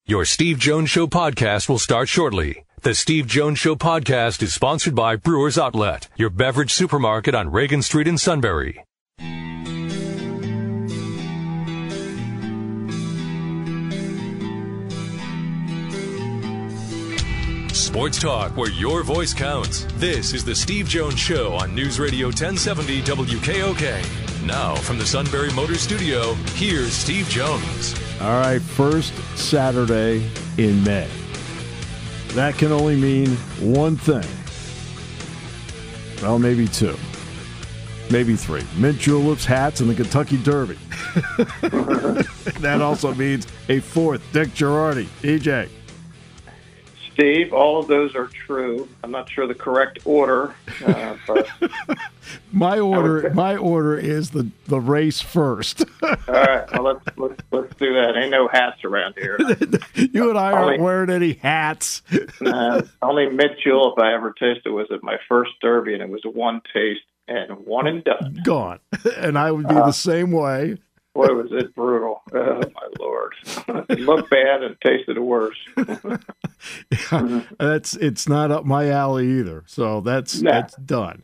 Your Steve Jones Show podcast will start shortly. The Steve Jones Show podcast is sponsored by Brewers Outlet, your beverage supermarket on Reagan Street in Sunbury. Sports talk where your voice counts. This is the Steve Jones Show on News Radio 1070 WKOK. Now from the Sunbury Motor Studio, here's Steve Jones. All right, first Saturday in May. That can only mean one thing. Well, maybe two. Maybe three. Mint juleps, hats, and the Kentucky Derby. That also means a fourth. Dick Girardi. DJ. Steve, all of those are true. I'm not sure the correct order, but my order is the race first. All right, well let's do that. Ain't no hats around here. You and I aren't wearing any hats. Only mint julep I ever tasted was at my first Derby, and it was one taste and one and done. Gone. And I would be the same way. Boy, was it brutal. Oh, my Lord. It looked bad and tasted worse. It's not up my alley either. So that's done.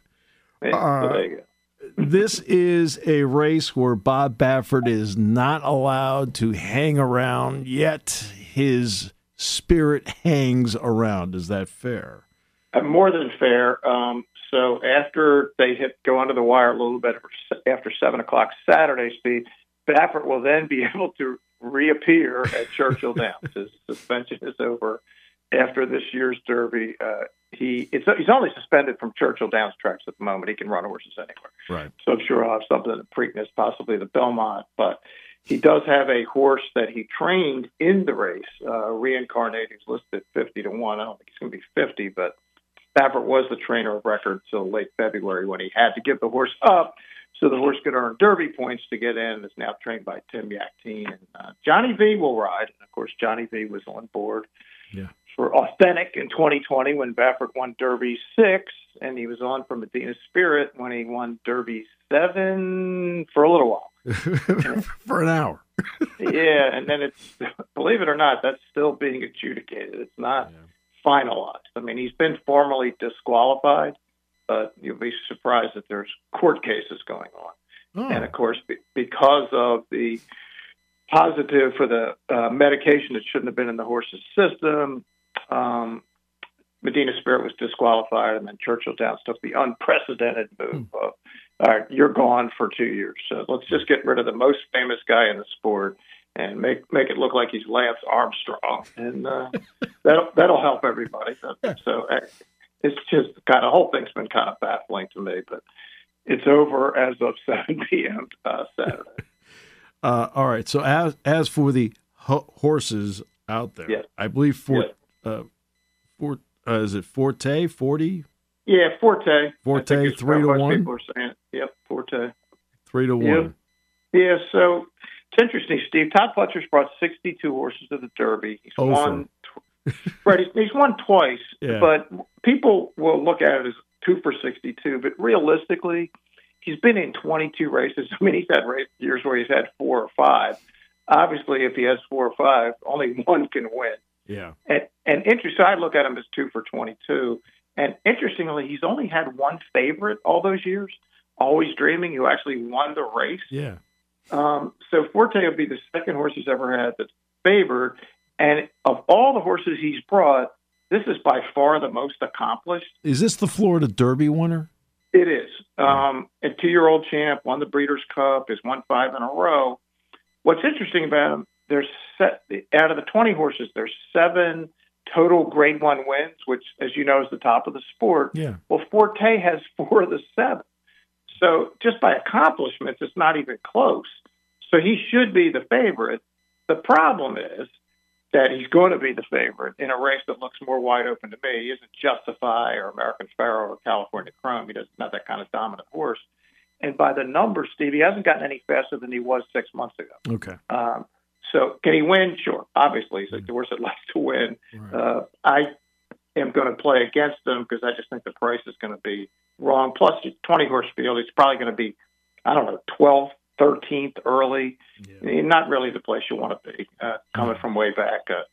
This is a race where Bob Baffert is not allowed to hang around, yet his spirit hangs around. Is that fair? More than fair. So after they go under the wire a little bit after 7 o'clock Saturday, Steve, Baffert will then be able to reappear at Churchill Downs. His suspension is over after this year's Derby. He's only suspended from Churchill Downs tracks at the moment. He can run horses anywhere. Right. So I'm sure he'll have something at Preakness, possibly the Belmont. But he does have a horse that he trained in the race, Reincarnate. He's listed 50 to 1. I don't think he's going to be 50, but Baffert was the trainer of record till late February when he had to give the horse up so the horse could earn Derby points to get in. It's now trained by Tim Yakteen. And Johnny V will ride. And, of course, Johnny V was on board for Authentic in 2020 when Baffert won Derby 6, and he was on for Medina Spirit when he won Derby 7 for a little while. For an hour. Yeah, and then believe it or not, that's still being adjudicated. It's not finalized. I mean, he's been formally disqualified, but you'll be surprised that there's court cases going on. Oh. And, of course, because of the positive for the medication that shouldn't have been in the horse's system, Medina Spirit was disqualified, and then Churchill Downs took the unprecedented move of, all right, you're gone for 2 years. So let's just get rid of the most famous guy in the sport and make it look like he's Lance Armstrong, and that'll help everybody. So it's just the whole thing's been kind of baffling to me, but it's over as of 7 p.m. Saturday. All right. So as for the horses out there, I believe is it Forte 40? Yeah, Forte. Forte 3 to 1. People are saying, yep, Forte 3 to 1. Yeah. So it's interesting, Steve. Todd Pletcher's brought 62 horses to the Derby. He's won. Right, he's won twice, but people will look at it as 2 for 62. But realistically, he's been in 22 races. I mean, he's had years where he's had 4 or 5. Obviously, if he has 4 or 5, only one can win. Yeah. And interesting, I look at him as 2 for 22. And interestingly, he's only had one favorite all those years, Always Dreaming, who actually won the race. Yeah. So Forte will be the second horse he's ever had that's favored. And of all the horses he's brought, this is by far the most accomplished. Is this the Florida Derby winner? It is. A 2-year-old champ, won the Breeders' Cup, has won 5 in a row. What's interesting about him, out of the 20 horses, there's 7 total Grade 1 wins, which, as you know, is the top of the sport. Yeah. Well, Forte has 4 of the 7. So just by accomplishments, it's not even close. So he should be the favorite. The problem is that he's going to be the favorite in a race that looks more wide open to me. He isn't Justify or American Pharoah or California Chrome. He doesn't have that kind of dominant horse. And by the numbers, Steve, he hasn't gotten any faster than he was 6 months ago. Okay. So can he win? Sure. Obviously, he's like the horse that likes to win. Right. I am going to play against him because I just think the price is going to be wrong. Plus, 20-horse field, he's probably going to be, 12th, 13th early. Yeah. Not really the place you want to be coming from way back.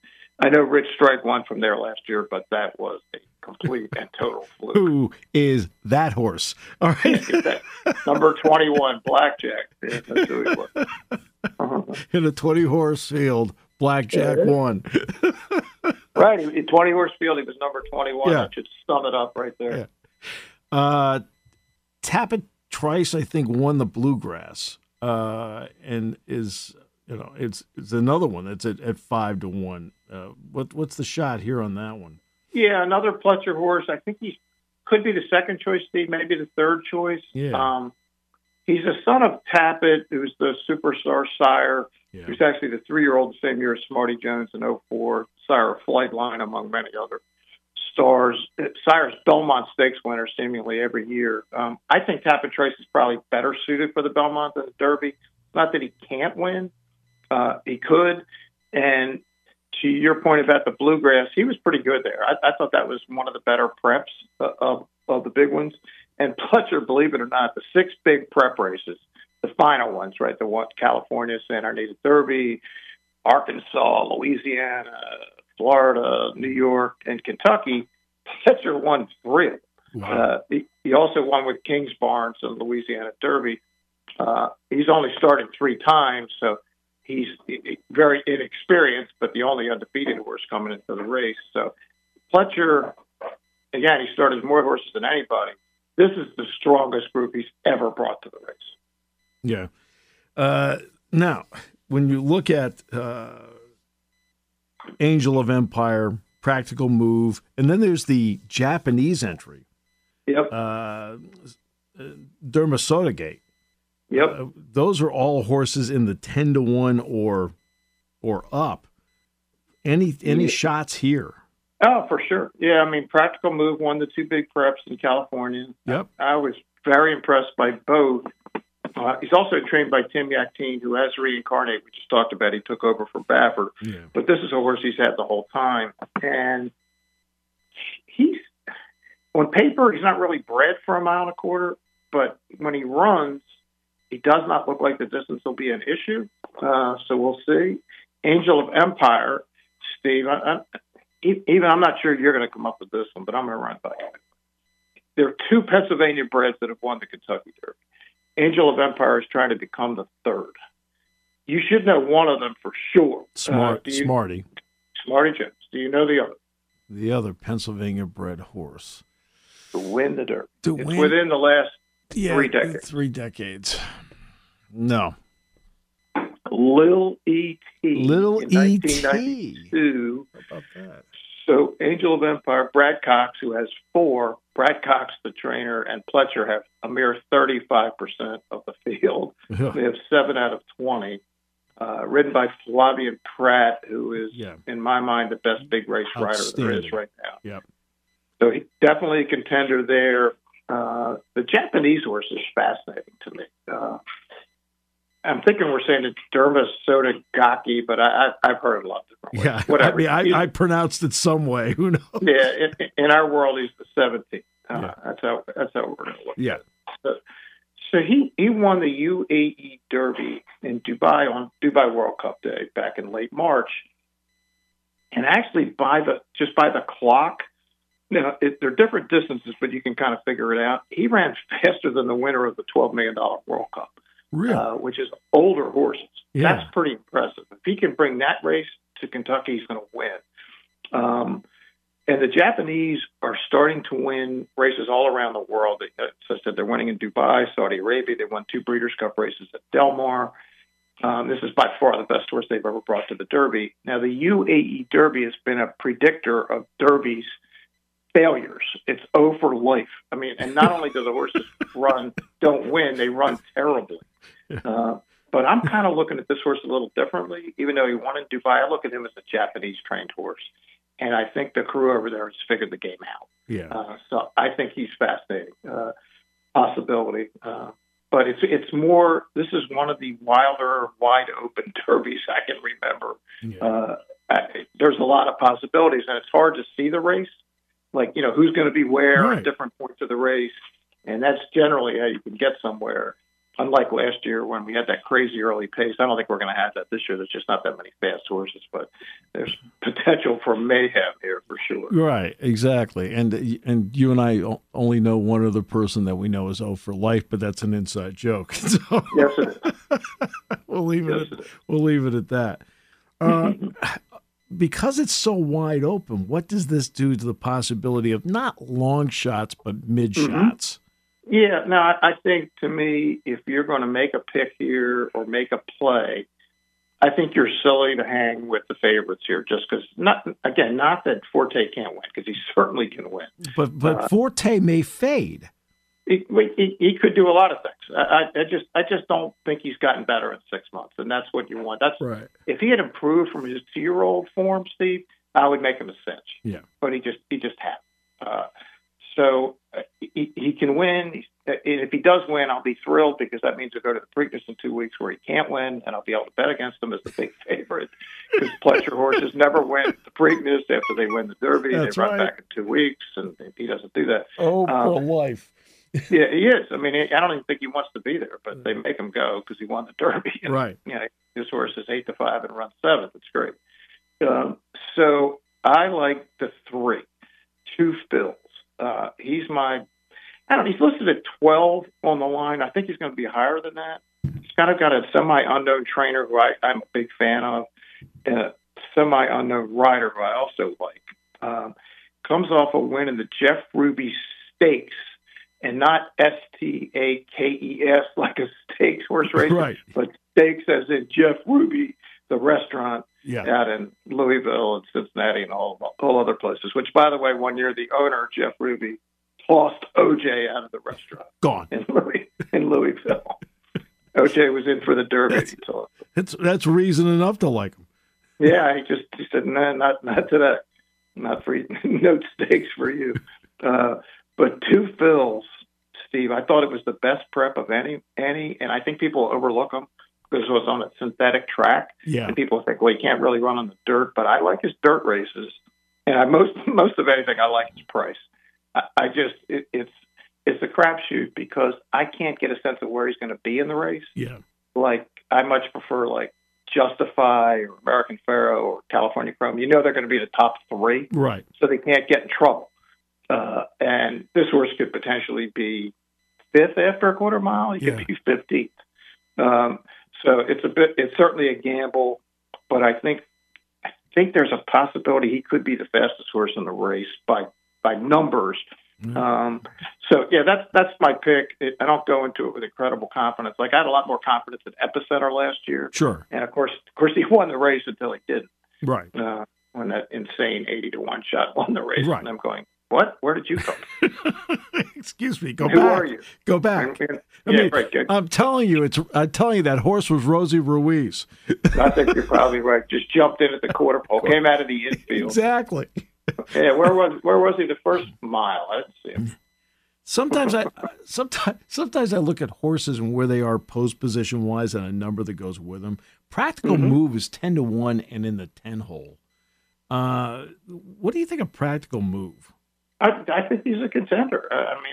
I know Rich Strike won from there last year, but that was a complete and total fluke. Who is that horse? All right. Number 21, Blackjack. Yeah, that's who he was. In a 20-horse field, Blackjack won. Right. In 20-horse field, he was number 21. Yeah. That should sum it up right there. Yeah. Tapit Trice, I think, won the Bluegrass, and is it's another one that's at 5-1. What's the shot here on that one? Yeah, another Pletcher horse. I think he could be the second choice, Steve, maybe the third choice. Yeah. He's a son of Tapit, who's the superstar sire. Yeah. He was actually the 3-year-old the same year as Smarty Jones in 04, sire of Flightline, among many other stars. Sire's Belmont Stakes winner seemingly every year. I think Tapit Trice is probably better suited for the Belmont than the Derby. Not that he can't win. He could. And to your point about the Bluegrass, he was pretty good there. I thought that was one of the better preps of the big ones. And Pletcher, believe it or not, the 6 big prep races, the final ones, right, the California, Santa Anita Derby, Arkansas, Louisiana, Florida, New York, and Kentucky, Pletcher won 3 of them. Wow. He also won with Kings Barnes in the Louisiana Derby. He's only started 3 times, so he's very inexperienced, but the only undefeated horse coming into the race. So Pletcher, again, he started more horses than anybody. This is the strongest group he's ever brought to the race. Yeah. Now, when you look at Angel of Practical Move, and then there's the Japanese entry. Yep. Dermasoda Gate. Yep. Those are all horses in the 10-1 or up. Any shots here? Oh, for sure. Yeah, I mean, Practical Move won the 2 big preps in California. Yep. I was very impressed by both. He's also trained by Tim Yaktine, who has reincarnated. We just talked about. He took over for Baffert. Yeah. But this is a horse he's had the whole time. And he's, on paper, he's not really bred for 1.25 miles, but when he runs, he does not look like the distance will be an issue. So we'll see. Angel of Empire, Steve, I'm not sure you're going to come up with this one, but I'm going to run by you. There are 2 Pennsylvania breds that have won the Kentucky Derby. Angel of Empire is trying to become the 3rd. You should know one of them for sure. Smarty. Smarty Jones. Do you know the other? The other Pennsylvania bred horse. To win the Derby. It's within the last 3 decades. 3 decades. No. Lil E.T. Little in E.T. 1992. How about that? So Angel of Empire, Brad Cox, who has 4, Brad Cox, the trainer, and Pletcher have a mere 35% of the field. Yeah. They have 7 out of 20. Ridden by Flavien Prat, who is, in my mind, the best big race rider there is right now. Yep. So he's definitely a contender there. The Japanese horse is fascinating to me. I'm thinking we're saying it's Dermasoda Gaki, but I've heard it a lot different ways. Yeah, whatever. I mean, I pronounced it some way. Who knows? Yeah, in our world, he's the 17th. That's how we're going to look. Yeah. So he won the UAE Derby in Dubai on Dubai World Cup Day back in late March, and actually by the clock. Now, they're different distances, but you can kind of figure it out. He ran faster than the winner of the $12 million World Cup. Really? Which is older horses. Yeah. That's pretty impressive. If he can bring that race to Kentucky, he's going to win. And the Japanese are starting to win races all around the world. As I said, they're winning in Dubai, Saudi Arabia. They won 2 Breeders' Cup races at Del Mar. This is by far the best horse they've ever brought to the Derby. Now, the UAE Derby has been a predictor of Derbies failures. It's over life. I mean, and not only do the horses don't win, they run terribly. But I'm kind of looking at this horse a little differently. Even though he won in Dubai, I look at him as a Japanese trained horse. And I think the crew over there has figured the game out. Yeah. So I think he's fascinating possibility. But it's more, this is one of the wilder, wide open derbies I can remember. Yeah. There's a lot of possibilities, and it's hard to see the race. Like, who's going to be where at different points of the race. And that's generally how you can get somewhere. unlike last year when we had that crazy early pace, I don't think we're going to have that this year. There's just not that many fast horses, but there's potential for mayhem here for sure. Right, exactly. And you and I only know one other person that we know is O for life, but that's an inside joke. So Yes, it is. we'll leave it at that. Because it's so wide open, what does this do to the possibility of not long shots but mid shots? Yeah, no, I think to me, if you're going to make a pick here or make a play, I think you're silly to hang with the favorites here just because, not that Forte can't win, because he certainly can win. But Forte may fade. He could do a lot of things. I just don't think he's gotten better in 6 months, and that's what you want. That's right. If he had improved from his 2-year-old form, Steve, I would make him a cinch. Yeah, but he just had. So he can win. If he does win, I'll be thrilled because that means he'll go to the Preakness in 2 weeks where he can't win, and I'll be able to bet against him as the big favorite because pleasure horses never win the Preakness after they win the Derby. That's they run right. back in 2 weeks, and he doesn't do that. Oh, for life. Yeah, he is. I mean, I don't even think he wants to be there, but they make him go because he won the Derby. And, right. His horse is 8-5 and runs 7th. It's great. So I like the 3, 2 Phils. He's he's listed at 12 on the line. I think he's going to be higher than that. He's kind of got a semi-unknown trainer who I'm a big fan of, and a semi-unknown rider who I also like. Comes off a win in the Jeff Ruby Stakes, and not Stakes like a stakes horse race, right. but stakes as in Jeff Ruby, the restaurant out in Louisville and Cincinnati and all other places, which, by the way, one year the owner, Jeff Ruby, tossed OJ out of the restaurant. Gone. In Louisville. OJ was in for the Derby. That's reason enough to like him. Yeah, he said, no, not today. Not for no stakes for you. But 2 Phils, Steve, I thought it was the best prep of any, and I think people overlook them because it was on a synthetic track. Yeah. And people think, well, he can't really run on the dirt, but I like his dirt races. And most of anything, I like his price. It's a crapshoot because I can't get a sense of where he's going to be in the race. Yeah. Like, I much prefer, like, Justify or American Pharoah or California Chrome. You know they're going to be the top 3. Right. So they can't get in trouble. And this horse could potentially be 5th after a quarter mile. He could be 15th. So it's certainly a gamble, but I think there's a possibility he could be the fastest horse in the race by numbers. So that's my pick. I don't go into it with incredible confidence. Like I had a lot more confidence in Epicenter last year. Sure. And of course he won the race until he didn't. Right. When that insane 80-1 shot won the race. Right. And I'm going, what? Where did you come from? Excuse me. Go Who back. are you? Go back. Right. I'm telling you, that horse was Rosie Ruiz. I think you're probably right. Just jumped in at the quarter pole, came out of the infield. Exactly. Yeah, where was he the first mile? I didn't see him. Sometimes I look at horses and where they are post position wise and a number that goes with them. Practical Move is 10-1 and in the 10 hole. What do you think of Practical Move? I think he's a contender.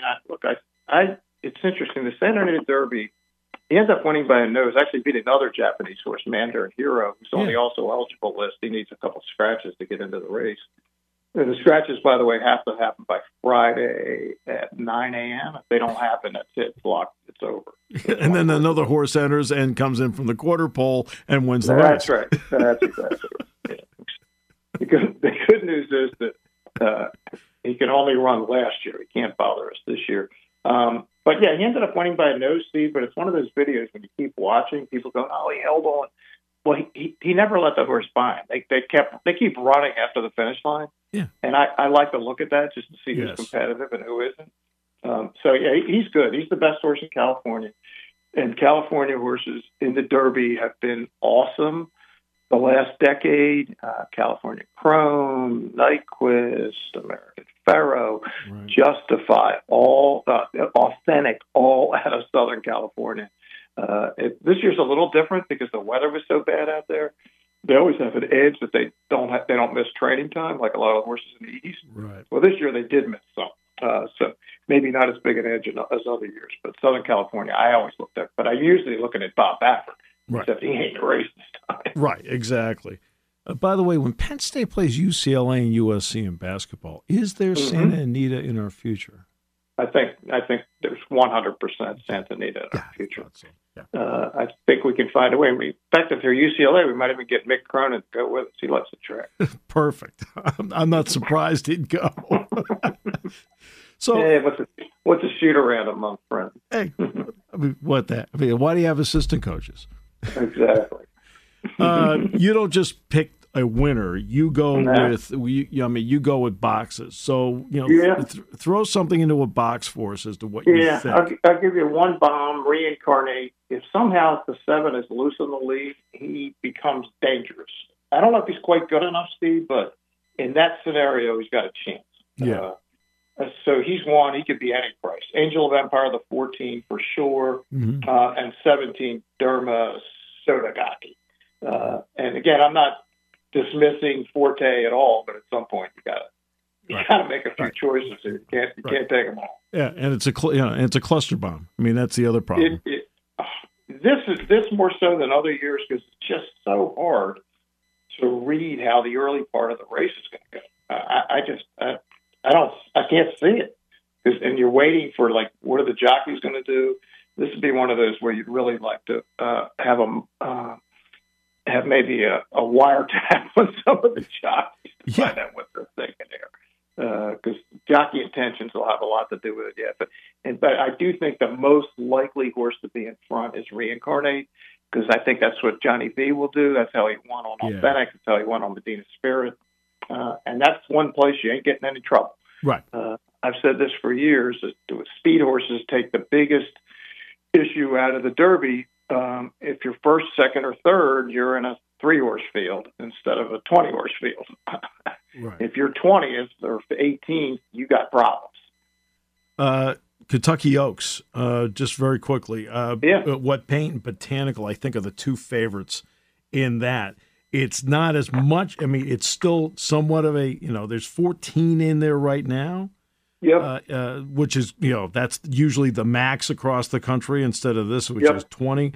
It's interesting. The San Antonio Derby, he ends up winning by a nose. Actually beat another Japanese horse, Mandarin Hero, who's on the also eligible list. He needs a couple scratches to get into the race. And the scratches, by the way, have to happen by Friday at 9 a.m. If they don't happen, that's it. It's locked. It's over. And then another horse enters and comes in from the quarter pole and wins the race. That's right. That's exactly right. Yeah. The good news is that he can only run last year. He can't bother us this year. But yeah, he ended up winning by a nose, Steve. But it's one of those videos when you keep watching, people go, "Oh, he held on." Well, he never let the horse bind. They keep running after the finish line. Yeah, and I like to look at that just to see who's competitive and who isn't. So yeah, he's good. He's the best horse in California, and California horses in the Derby have been awesome the last decade. California Chrome, Nyquist, American Pharoah, Justify, all authentic, all out of Southern California. This year's a little different because the weather was so bad out there. They always have an edge that they don't miss training time like a lot of horses in the East. Right. Well, this year they did miss some. So maybe not as big an edge as other years, but Southern California, I always looked at. But I'm usually looking at Bob Baffert, except he ain't raced this time. Right, exactly. By the way, when Penn State plays UCLA and USC in basketball, is there Santa Anita in our future? I think there's 100% Santa Anita in our future. So. Yeah. I think we can find a way. In fact, if they're UCLA, we might even get Mick Cronin to go with us. He loves the track. Perfect. I'm not surprised he'd go. So, hey, what's a shoot around among friends? Hey, I mean, why do you have assistant coaches? Exactly. You don't just pick a winner. You go you go with boxes. So throw something into a box for us as to what you think. I'll give you one bomb. Reincarnate. If somehow the 7 is loose in the lead, he becomes dangerous. I don't know if he's quite good enough, Steve, but in that scenario, he's got a chance. Yeah. So he's one. He could be any price. Angel of Empire, the 14 for sure, and 17 Derma Sotogake. And again, I'm not dismissing Forte at all, but at some point you gotta make a few choices here. You can't take them all. Yeah, and it's a cluster bomb. I mean, that's the other problem. This more so than other years because it's just so hard to read how the early part of the race is going to go. I can't see it. And you're waiting for what are the jockeys going to do? This would be one of those where you'd really like to have maybe a wiretap on some of the jockeys to find out what they're thinking there. Because jockey intentions will have a lot to do with it, But I do think the most likely horse to be in front is Reincarnate, because I think that's what Johnny V will do. That's how he won on Authentic. That's how he won on Medina Spirit. And that's one place you ain't getting any trouble. Right. I've said this for years. That speed horses take the biggest issue out of the Derby. If you're first, second, or third, you're in a 3-horse field instead of a 20-horse field. Right. If you're 20th or 18th, you got problems. Kentucky Oaks, just very quickly. What Paint and Botanical, I think, are the two favorites in that. It's not as much. I mean, it's still somewhat of a, there's 14 in there right now. Yep. Which is, that's usually the max across the country instead of this, which is 20.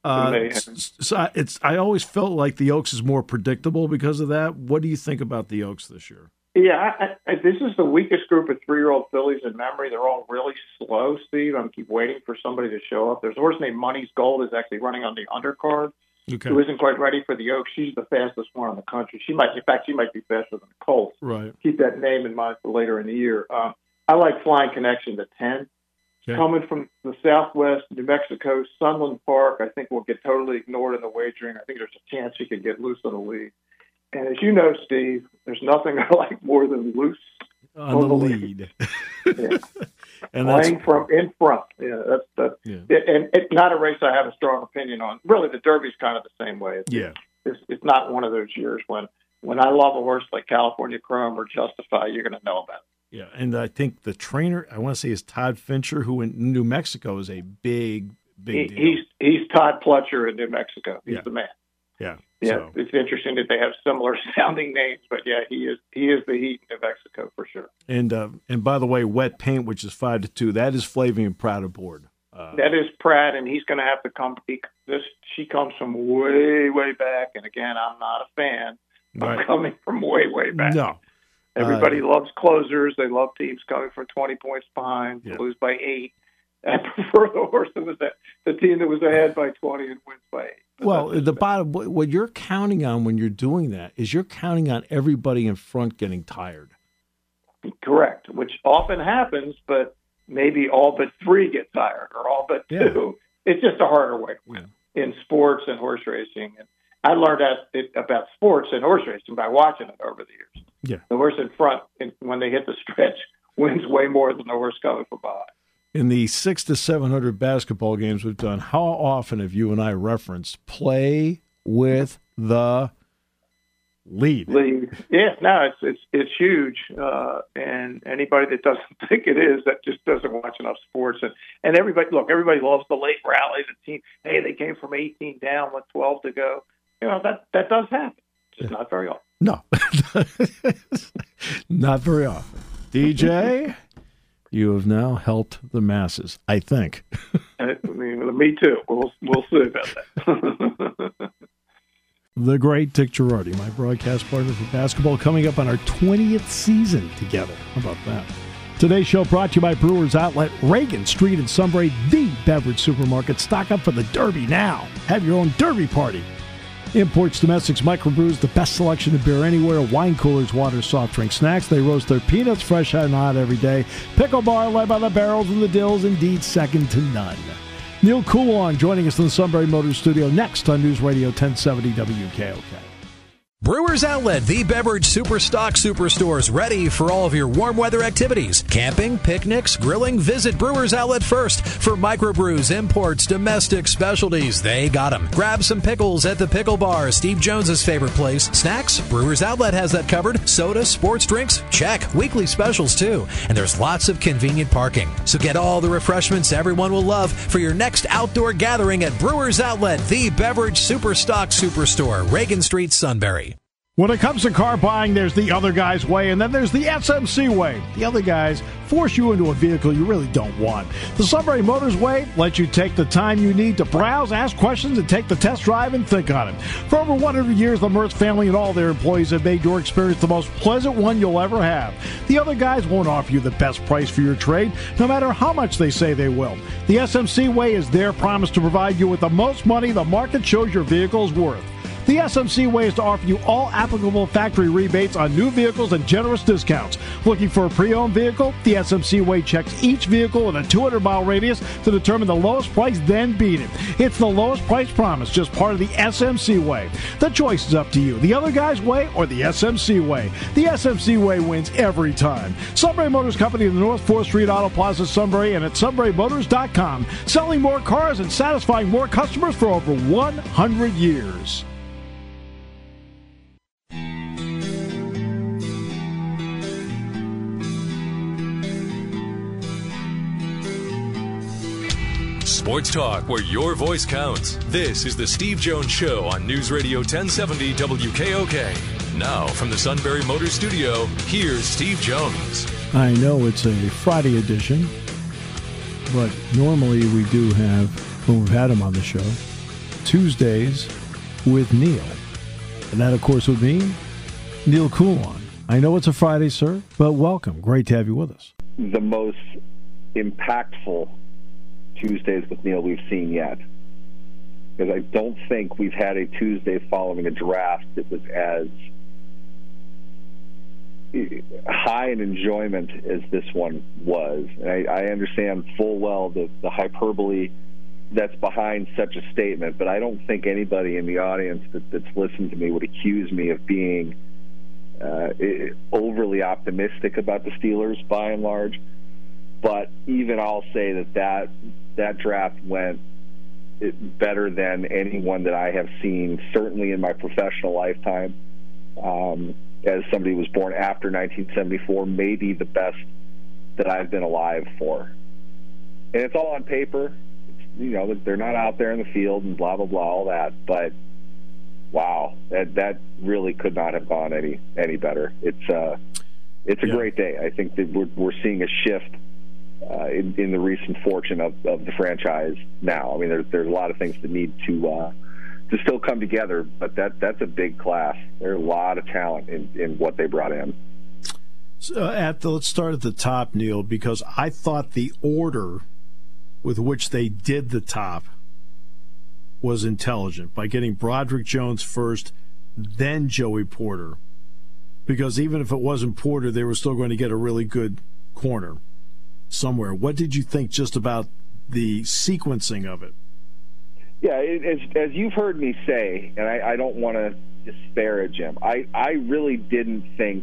So I always felt like the Oaks is more predictable because of that. What do you think about the Oaks this year? Yeah, this is the weakest group of 3-year-old fillies in memory. They're all really slow, Steve. I'm keep waiting for somebody to show up. There's a horse named Money's Gold is actually running on the undercard. Okay. Who isn't quite ready for the Oaks. She's the fastest one in the country. She might be faster than the Colts. Right. Keep that name in mind for later in the year. I like Flying Connection to 10. Okay. Coming from the Southwest, New Mexico, Sunland Park, I think will get totally ignored in the wagering. I think there's a chance she could get loose on the lead. And as you know, Steve, there's nothing I like more than loose on the lead. Yeah. And playing from in front. Yeah, that's and it's not a race I have a strong opinion on. Really, the Derby's kind of the same way. It's not one of those years when I love a horse like California Chrome or Justify, you're going to know about it. Yeah, and I think the trainer, I want to say, is Todd Fincher, who in New Mexico is a big deal. He's Todd Pletcher in New Mexico. He's the man. Yeah. Yeah, So, it's interesting that they have similar sounding names, but he is the heat in New Mexico for sure. and by the way, Wet Paint, which is 5-2, that is Flavian Pratt aboard. That is Pratt, and he's going to have to come. She comes from way back, and again, I'm not a fan. Right. I'm coming from way back. No. Everybody loves closers. They love teams coming from 20 points behind, lose by 8. I prefer the horse that was the team that was ahead by 20 and wins by 8. Well, the bottom, what you're counting on when you're doing that is you're counting on everybody in front getting tired. Correct, which often happens, but maybe all but 3 get tired or all but 2. It's just a harder way to win in sports and horse racing. And I learned about sports and horse racing by watching it over the years. Yeah. The horse in front, when they hit the stretch, wins way more than the horse coming from behind. In the 600 to 700 basketball games we've done, how often have you and I referenced play with the lead? Yeah, no, it's huge. And anybody that doesn't think it is, that just doesn't watch enough sports. And everybody loves the late rally. The team, hey, they came from 18 down with 12 to go. That does happen. Just not very often. No, not very often. DJ, You have now helped the masses, I think. Me too. We'll see about that. The great Dick Girardi, my broadcast partner for basketball, coming up on our 20th season together. How about that? Today's show brought to you by Brewers Outlet, Reagan Street in Sunbury, the beverage supermarket. Stock up for the Derby now. Have your own Derby party. Imports, domestics, microbrews, the best selection of beer anywhere, wine coolers, water, soft drink, snacks. They roast their peanuts fresh and hot every day. Pickle bar led by the barrels and the dills, indeed second to none. Neil Coulon joining us in the Sunbury Motors studio next on News Radio 1070 WKOK. Brewers Outlet, the beverage superstock superstores, ready for all of your warm weather activities. Camping, picnics, grilling. Visit Brewers Outlet first for microbrews, imports, domestic specialties. They got them. Grab some pickles at the Pickle Bar, Steve Jones's favorite place. Snacks, Brewers Outlet has that covered. Soda, sports drinks, check. Weekly specials too. And there's lots of convenient parking. So get all the refreshments everyone will love for your next outdoor gathering at Brewers Outlet, the beverage superstock superstore, Reagan Street, Sunbury. When it comes to car buying, there's the other guy's way, and then there's the SMC way. The other guys force you into a vehicle you really don't want. The Sunbury Motors way lets you take the time you need to browse, ask questions, and take the test drive and think on it. For over 100 years, the Mertz family and all their employees have made your experience the most pleasant one you'll ever have. The other guys won't offer you the best price for your trade, no matter how much they say they will. The SMC way is their promise to provide you with the most money the market shows your vehicle is worth. The SMC way is to offer you all applicable factory rebates on new vehicles and generous discounts. Looking for a pre-owned vehicle? The SMC way checks each vehicle with a 200-mile radius to determine the lowest price, then beat it. It's the lowest price promise, just part of the SMC way. The choice is up to you. The other guy's way or the SMC way. The SMC way wins every time. Sunbury Motors Company in the North 4th Street Auto Plaza, Sunbury, and at sunburymotors.com. Selling more cars and satisfying more customers for over 100 years. Sports talk where your voice counts. This is the Steve Jones Show on News Radio 1070 WKOK. Now from the Sunbury Motors studio, here's Steve Jones. I know it's a Friday edition, but normally we do have, when we've had him on the show, Tuesdays with Neil. And that, of course, would mean Neil Coulon. I know it's a Friday, sir, but welcome. Great to have you with us. The most impactful Tuesdays with Neil we've seen yet, because I don't think we've had a Tuesday following a draft that was as high in enjoyment as this one was. And I understand full well the hyperbole that's behind such a statement, but I don't think anybody in the audience that's listened to me would accuse me of being overly optimistic about the Steelers by and large. But even I'll say that draft went better than anyone that I have seen, certainly in my professional lifetime. As somebody who was born after 1974, maybe the best that I've been alive for. And it's all on paper. They're not out there in the field and blah, blah, blah, all that. But, wow, that really could not have gone any better. It's a great day. I think that we're seeing a shift in the recent fortune of the franchise now. I mean, there's a lot of things that need to still come together, but that's a big class. There's a lot of talent in what they brought in. So let's start at the top, Neil, because I thought the order with which they did the top was intelligent, by getting Broderick Jones first, then Joey Porter, because even if it wasn't Porter, they were still going to get a really good corner somewhere. What did you think just about the sequencing of it? Yeah, as you've heard me say, and I don't want to disparage him, I really didn't think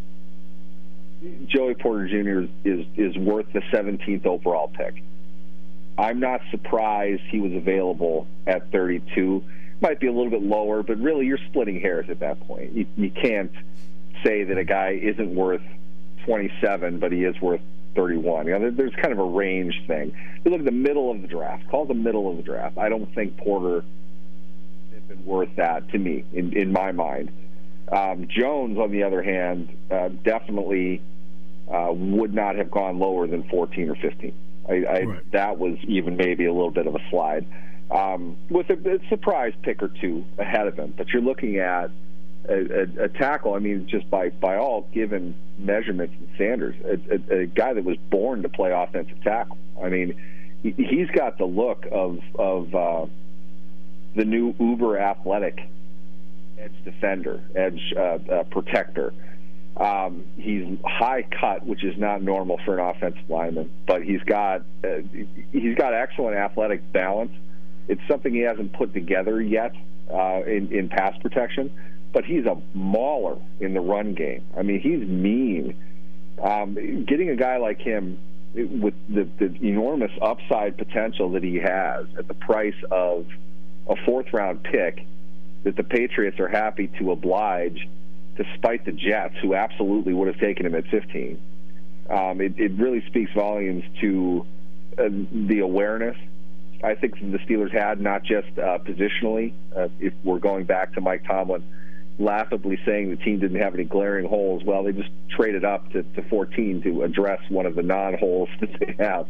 Joey Porter Jr. is worth the 17th overall pick. I'm not surprised he was available at 32. Might be a little bit lower, but really you're splitting hairs at that point. You can't say that a guy isn't worth 27, but he is worth 31. There's kind of a range thing. You look at the middle of the draft. Call it the middle of the draft. I don't think Porter has been worth that to me, in my mind. Jones, on the other hand, definitely would not have gone lower than 14 or 15. Right. That was even maybe a little bit of a slide, with a surprise pick or two ahead of him. But you're looking at a tackle, I mean, just by all given measurements and standards, a guy that was born to play offensive tackle. I mean, he's got the look of the new uber athletic edge defender, edge protector. He's high cut, which is not normal for an offensive lineman, but he's got excellent athletic balance. It's something he hasn't put together yet in pass protection, but he's a mauler in the run game. I mean, he's mean. Getting a guy like him with the enormous upside potential that he has at the price of a fourth-round pick that the Patriots are happy to oblige despite the Jets, who absolutely would have taken him at 15. It really speaks volumes to the awareness I think the Steelers had, not just positionally. If we're going back to Mike Tomlin laughably saying the team didn't have any glaring holes, well, they just traded up to 14 to address one of the non-holes that they have.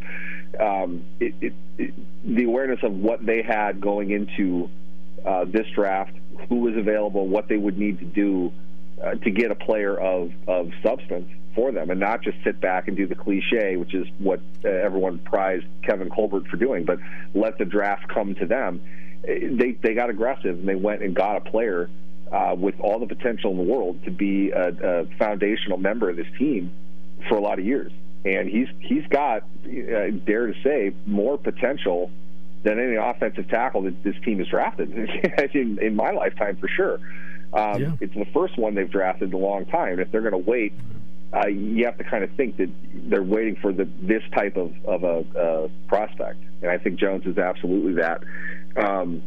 The awareness of what they had going into this draft, who was available, what they would need to do to get a player of substance for them, and not just sit back and do the cliche, which is what everyone prized Kevin Colbert for doing, but let the draft come to them. They got aggressive, and they went and got a player with all the potential in the world to be a foundational member of this team for a lot of years. And he's got, dare to say, more potential than any offensive tackle that this team has drafted in my lifetime, for sure. It's the first one they've drafted in a long time. If they're going to wait, you have to kind of think that they're waiting for this type of a prospect. And I think Jones is absolutely that. An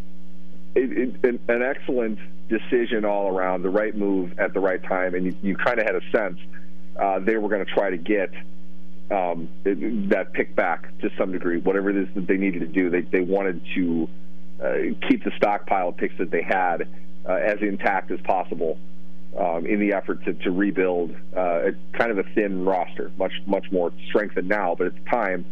excellent decision all around, the right move at the right time, and you kind of had a sense they were going to try to get that pick back to some degree, whatever it is that they needed to do. They wanted to keep the stockpile of picks that they had as intact as possible in the effort to rebuild kind of a thin roster, much more strengthened now, but at the time,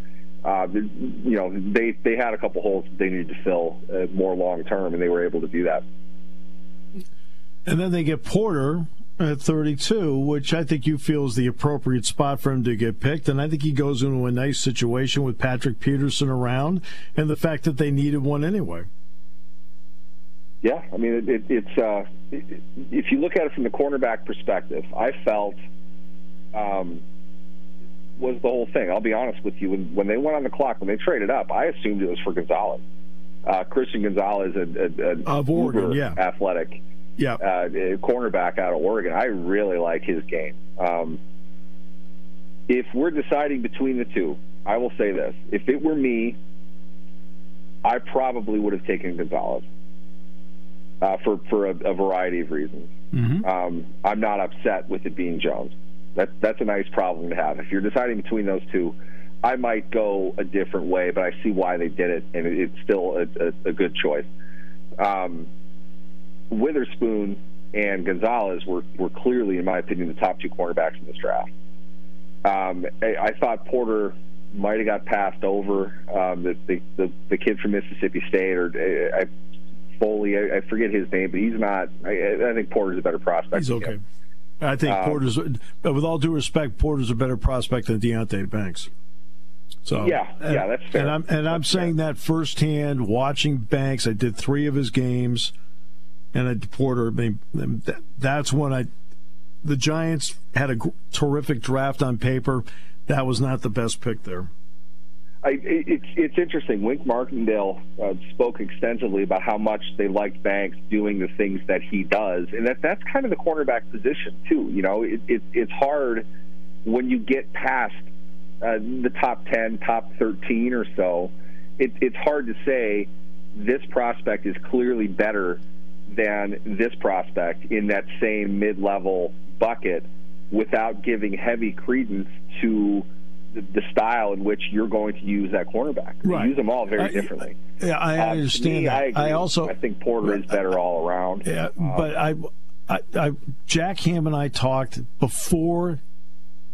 they had a couple holes that they needed to fill more long term, and they were able to do that. And then they get Porter at 32, which I think you feel is the appropriate spot for him to get picked. And I think he goes into a nice situation with Patrick Peterson around, and the fact that they needed one anyway. Yeah, I mean, it's if you look at it from the cornerback perspective, I felt was the whole thing. I'll be honest with you. When they went on the clock, when they traded up, I assumed it was for Gonzalez. Christian Gonzalez, of Oregon, athletic cornerback out of Oregon. I really like his game. If we're deciding between the two, I will say this. If it were me, I probably would have taken Gonzalez for a variety of reasons. Mm-hmm. I'm not upset with it being Jones. That's a nice problem to have. If you're deciding between those two, I might go a different way, but I see why they did it, and it's still a good choice. Witherspoon and Gonzalez were clearly, in my opinion, the top two cornerbacks in this draft. I thought Porter might have got passed over. The kid from Mississippi State, or I forget his name, but he's not. I think Porter's a better prospect. He's okay. I think Porter's, with all due respect, Porter's a better prospect than Deonte Banks. So that's fair. And I'm saying that firsthand, watching Banks. I did 3 of his games, and Porter. I mean, that's when the Giants had a terrific draft on paper. That was not the best pick there. It's interesting. Wink Martindale spoke extensively about how much they liked Banks doing the things that he does, and that's kind of the cornerback position too. You know, it's hard when you get past the top 10, top 13 or so. It's hard to say this prospect is clearly better than this prospect in that same mid-level bucket without giving heavy credence to the style in which you're going to use that cornerback. Right. You use them all very differently. Yeah, I understand that. I think Porter is better all around. Yeah, but Jack Ham and I talked before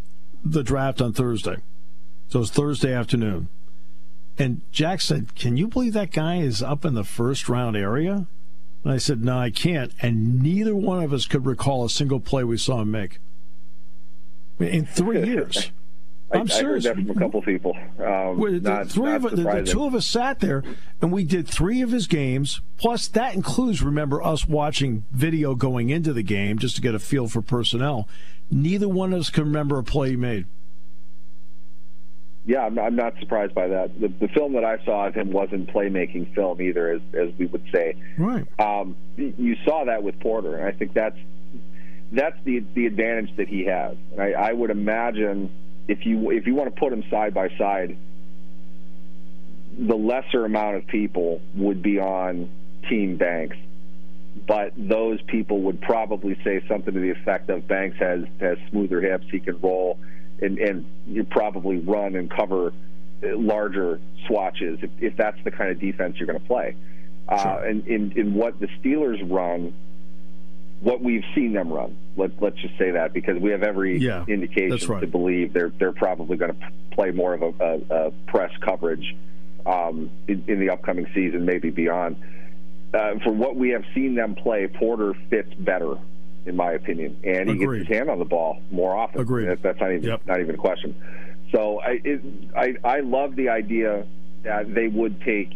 the draft on Thursday. So it's Thursday afternoon. And Jack said, "Can you believe that guy is up in the first round area?" And I said, "No, I can't." And neither one of us could recall a single play we saw him make in 3 years. I'm serious. I heard that from a couple people. The two of us sat there, and we did 3 of his games. Plus, that includes, remember, us watching video going into the game just to get a feel for personnel. Neither one of us can remember a play he made. Yeah, I'm not surprised by that. The film that I saw of him wasn't playmaking film either, as we would say. Right. You saw that with Porter, and I think that's the advantage that he has. And I would imagine if you want to put them side by side, the lesser amount of people would be on Team Banks, but those people would probably say something to the effect of Banks has smoother hips, he can roll, and you probably run and cover larger swatches if that's the kind of defense you're going to play. Sure. And in what the Steelers run, what we've seen them run, let's just say that, because we have every indication to believe they're probably going to play more of a press coverage in the upcoming season, maybe beyond. For what we have seen them play, Porter fits better, in my opinion, and he gets his hand on the ball more often. Agreed. That's not even a question. So I love the idea that they would take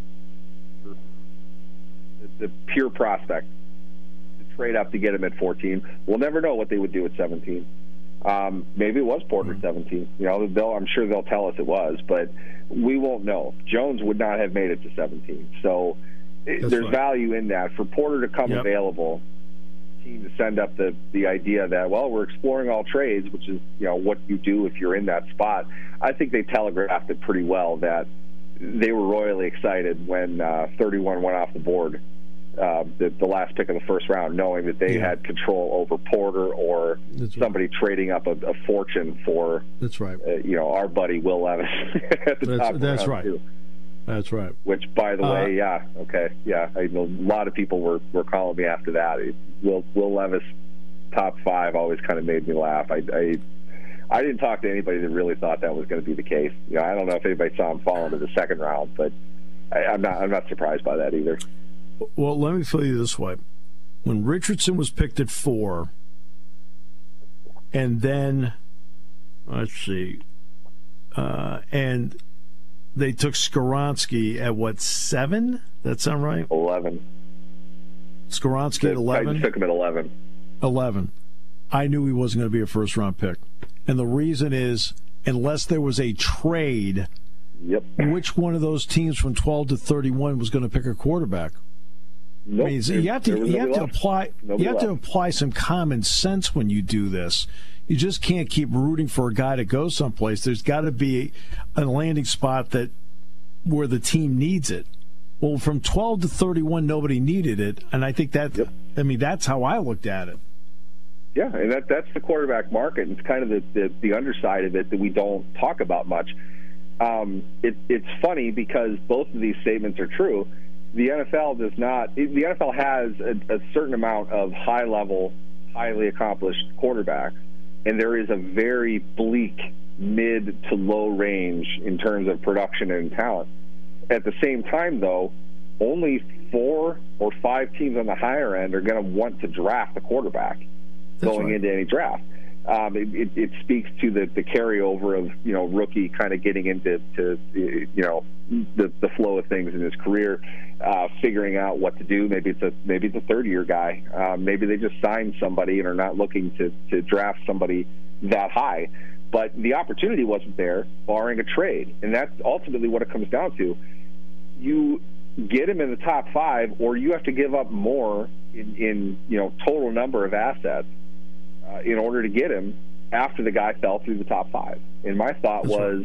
the pure prospect, trade up to get him at 14. We'll never know what they would do at 17. Maybe it was Porter 17. I'm sure they'll tell us it was, but we won't know. Jones would not have made it to 17. So there's value in that. For Porter to come available, team to send up the idea that, well, we're exploring all trades, which is what you do if you're in that spot. I think they telegraphed it pretty well that they were royally excited when 31 went off the board. The last pick of the first round, knowing that they had control over Porter or somebody trading up a fortune for our buddy Will Levis at the top. That's right. Too. That's right. Which, by the way, I know a lot of people were calling me after that. Will Levis top 5 always kind of made me laugh. I didn't talk to anybody that really thought that was going to be the case. I don't know if anybody saw him fall into the second round, but I'm not surprised by that either. Well, let me tell you this way. When Richardson was picked at 4, and then, let's see, and they took Skoronski at 7? That sound right? 11. Skoronski at 11? I took him at 11. 11. I knew he wasn't going to be a first-round pick. And the reason is, unless there was a trade, which one of those teams from 12 to 31 was going to pick a quarterback? Nope. I mean, you have to apply some common sense when you do this. You just can't keep rooting for a guy to go someplace. There's got to be a landing spot where the team needs it. Well, from 12 to 31, nobody needed it, and I think that. I mean, that's how I looked at it. Yeah, and that's the quarterback market. It's kind of the underside of it that we don't talk about much. It's funny because both of these statements are true. The NFL does not. The NFL has a certain amount of high-level, highly accomplished quarterbacks, and there is a very bleak mid to low range in terms of production and talent. At the same time, though, only 4 or 5 teams on the higher end are going to want to draft a quarterback going into any draft. It speaks to the carryover of rookie kind of getting into the flow of things in his career, figuring out what to do. Maybe it's a third-year guy. Maybe they just signed somebody and are not looking to draft somebody that high. But the opportunity wasn't there, barring a trade, and that's ultimately what it comes down to. You get him in the top 5, or you have to give up more in total number of assets in order to get him after the guy fell through the top 5. And my thought was,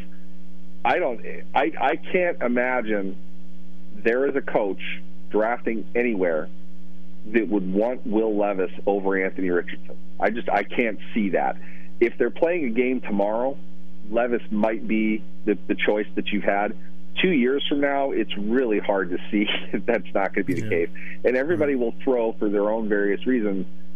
I can't imagine there is a coach drafting anywhere that would want Will Levis over Anthony Richardson. I can't see that. If they're playing a game tomorrow, Levis might be the choice that you've had. 2 years from now, it's really hard to see that's not going to be the case. And everybody will throw, for their own various reasons,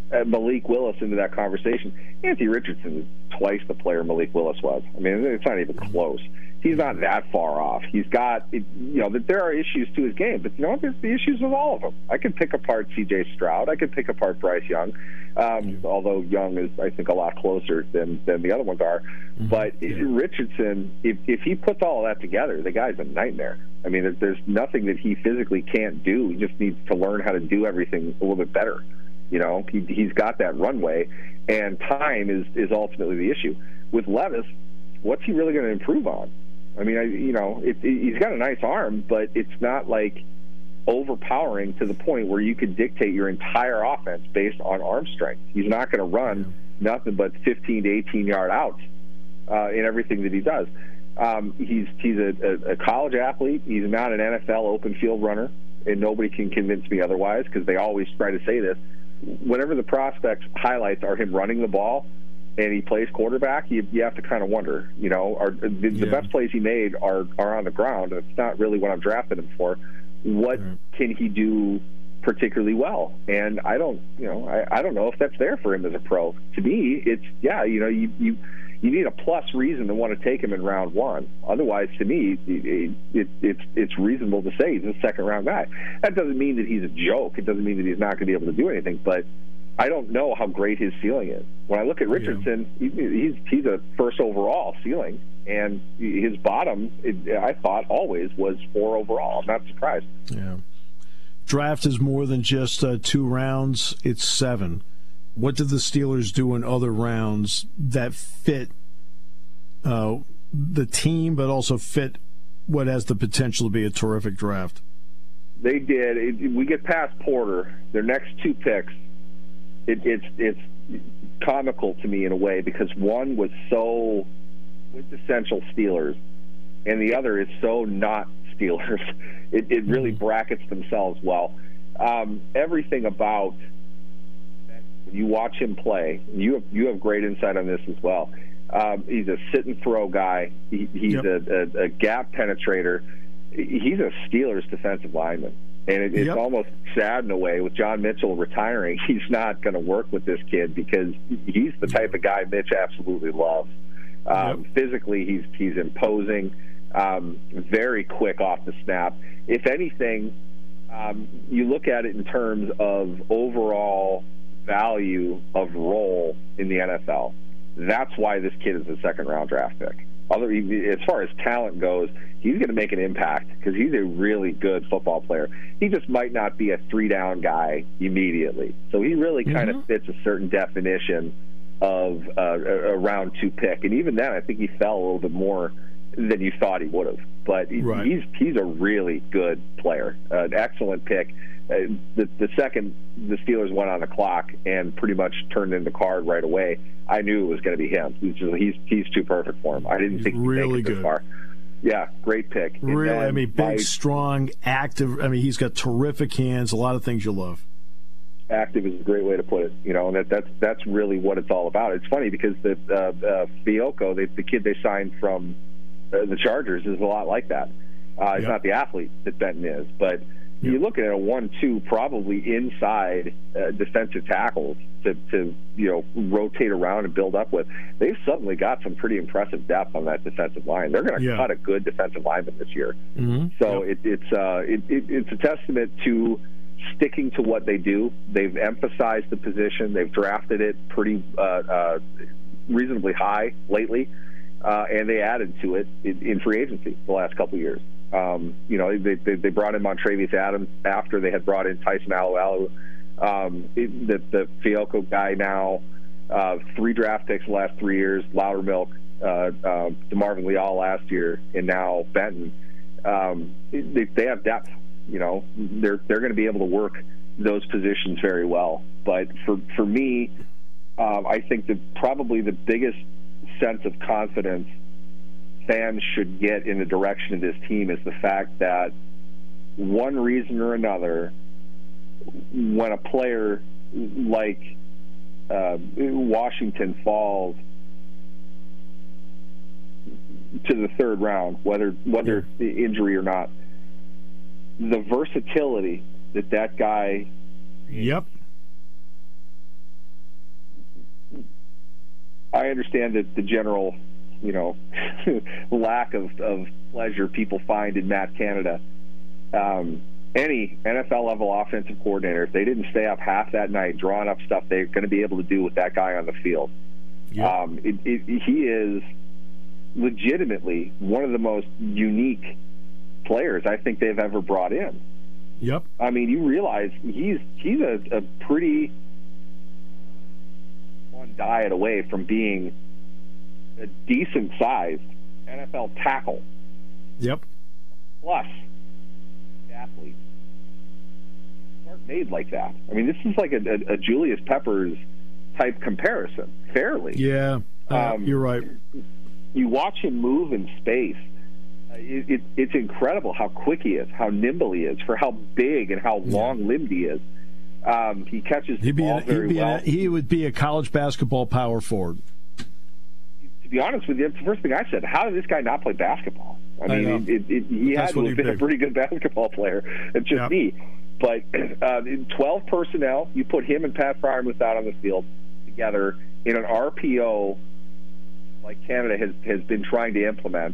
Malik Willis into that conversation. Anthony Richardson is twice the player Malik Willis was. I mean, it's not even close. He's not that far off. He's got, there are issues to his game, but there's the issues with all of them. I can pick apart C.J. Stroud. I can pick apart Bryce Young, although Young is, I think, a lot closer than the other ones are. Mm-hmm. But Richardson, if he puts all of that together, the guy's a nightmare. I mean, there's nothing that he physically can't do. He just needs to learn how to do everything a little bit better. He's got that runway, and time is ultimately the issue. With Levis, what's he really going to improve on? I mean, he's got a nice arm, but it's not like overpowering to the point where you could dictate your entire offense based on arm strength. He's not going to run nothing but 15 to 18-yard outs in everything that he does. He's a college athlete. He's not an NFL open field runner, and nobody can convince me otherwise because they always try to say this. Whenever the prospects' highlights are him running the ball and he plays quarterback, you have to kind of wonder, the best plays he made are on the ground. It's not really what I'm drafting him for. What can he do particularly well? And I don't know if that's there for him as a pro. To me, it's you need a plus reason to want to take him in round one. Otherwise, to me, it's reasonable to say he's a second-round guy. That doesn't mean that he's a joke. It doesn't mean that he's not going to be able to do anything. But I don't know how great his ceiling is. When I look at Richardson, he's a first overall ceiling, and his bottom, I thought, always was 4 overall. I'm not surprised. Yeah. Draft is more than just 2 rounds. It's 7. What did the Steelers do in other rounds that fit the team, but also fit what has the potential to be a terrific draft? They did. We get past Porter. Their next 2 picks, it's comical to me in a way because one was so quintessential Steelers, and the other is so not Steelers. It really brackets themselves well. Everything about you watch him play. You have great insight on this as well. He's a sit and throw guy. He's a gap penetrator. He's a Steelers defensive lineman, and it's almost sad in a way with John Mitchell retiring. He's not going to work with this kid because he's the type of guy Mitch absolutely loves. Physically, he's imposing, very quick off the snap. If anything, you look at it in terms of overall value of role in the NFL. That's why this kid is a second-round draft pick. As far as talent goes, he's going to make an impact because he's a really good football player. He just might not be a 3-down guy immediately. So he really kind of fits a certain definition of a round 2 pick. And even then, I think he fell a little bit more than you thought he would have. But he's a really good player, an excellent pick. The second the Steelers went on the clock and pretty much turned in the card right away, I knew it was going to be him. He's too perfect for him. I didn't think he'd really make it this far. Yeah, great pick. Really, big, strong, active. He's got terrific hands. A lot of things you love. Active is a great way to put it. And that's really what it's all about. It's funny because the Fiocco, the kid they signed from the Chargers, is a lot like that. He's not the athlete that Benton is, but you look at a 1-2 probably inside defensive tackles to rotate around and build up with. They've suddenly got some pretty impressive depth on that defensive line. They're going to cut a good defensive lineman this year. So it's a testament to sticking to what they do. They've emphasized the position. They've drafted it pretty reasonably high lately, and they added to it in free agency the last couple of years. They brought in Montrevious Adams after they had brought in Tyson Alualu. The Fiocco guy now, 3 draft picks the last 3 years, Loudermilk, DeMarvin Leal last year, and now Benton. They have depth. They're going to be able to work those positions very well. But for me, I think that probably the biggest sense of confidence fans should get in the direction of this team is the fact that one reason or another, when a player like Washington falls to the 3rd round, whether the injury or not, the versatility that guy I understand that the general, lack of pleasure people find in Matt Canada. Any NFL-level offensive coordinator, if they didn't stay up half that night drawing up stuff they're going to be able to do with that guy on the field. Yeah. He is legitimately one of the most unique players I think they've ever brought in. Yep. I mean, you realize he's a pretty one diet away from being a decent-sized NFL tackle. Yep. Plus, athletes aren't made like that. I mean, this is like a Julius Peppers type comparison, fairly. Yeah, you're right. You watch him move in space. It's incredible how quick he is, how nimble he is, for how big and how long-limbed he is. He catches the ball very well. He would be a college basketball power forward. To be honest with you, the first thing I said, how did this guy not play basketball? I mean, he had to have been a pretty good basketball player. It's just me. But 12 personnel, you put him and Pat Freiermuth out on the field together in an RPO like Canada has been trying to implement.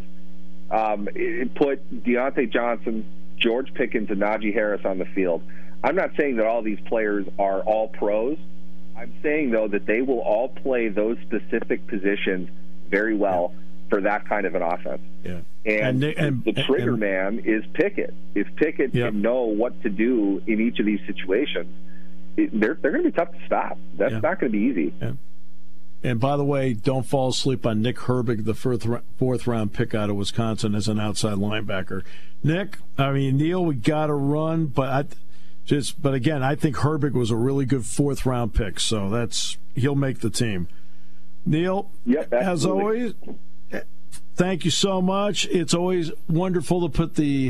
It put Deontay Johnson, George Pickens, and Najee Harris on the field. I'm not saying that all these players are all pros. I'm saying, though, that they will all play those specific positions very well for that kind of an offense. Yeah. And the trigger man is Pickett. If Pickett can know what to do in each of these situations, they're going to be tough to stop. That's not going to be easy. Yeah. And by the way, don't fall asleep on Nick Herbig, the fourth-round pick out of Wisconsin as an outside linebacker. Nick, Neil, we got to run, but again, I think Herbig was a really good fourth-round pick, so he'll make the team. Neil, as always, thank you so much. It's always wonderful to put the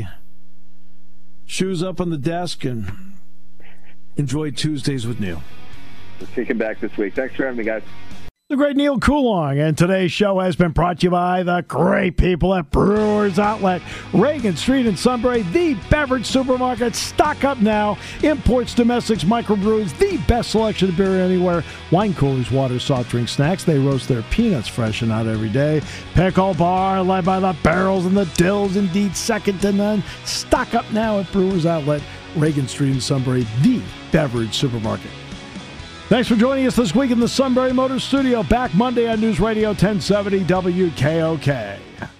shoes up on the desk and enjoy Tuesdays with Neil. We'll take him back this week. Thanks for having me, guys. The great Neil Coulong, and today's show has been brought to you by the great people at Brewers Outlet, Reagan Street in Sunbury, the beverage supermarket. Stock up now. Imports, domestics, microbrews, the best selection of beer anywhere. Wine coolers, water, soft drink, snacks. They roast their peanuts fresh and out every day. Pickle Bar, led by the barrels and the dills, indeed second to none. Stock up now at Brewers Outlet, Reagan Street in Sunbury, the beverage supermarket. Thanks for joining us this week in the Sunbury Motors Studio. Back Monday on News Radio 1070 WKOK.